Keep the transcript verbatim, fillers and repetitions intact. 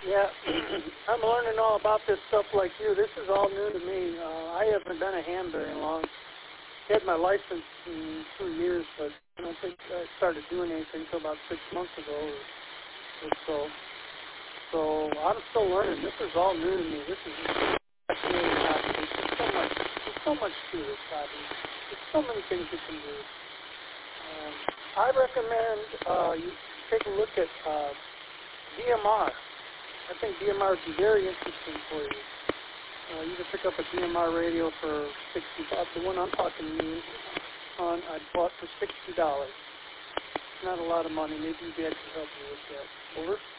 Yeah, I'm learning all about this stuff like you. This is all new to me. Uh, I haven't been a ham very long. I had my license in two years, but I don't think I started doing anything until about six months ago or, or so. So I'm still learning. This is all new to me. This is fascinating hobby. There's so much, there's so much to this hobby. There's so many things you can do. Um, I recommend uh, you take a look at uh, D M R. I think D M R would be very interesting for you. Uh, you can pick up a D M R radio for sixty bucks. The one I'm talking to you on, I bought for sixty dollars. Not a lot of money. Maybe you guys can help me with that. Over.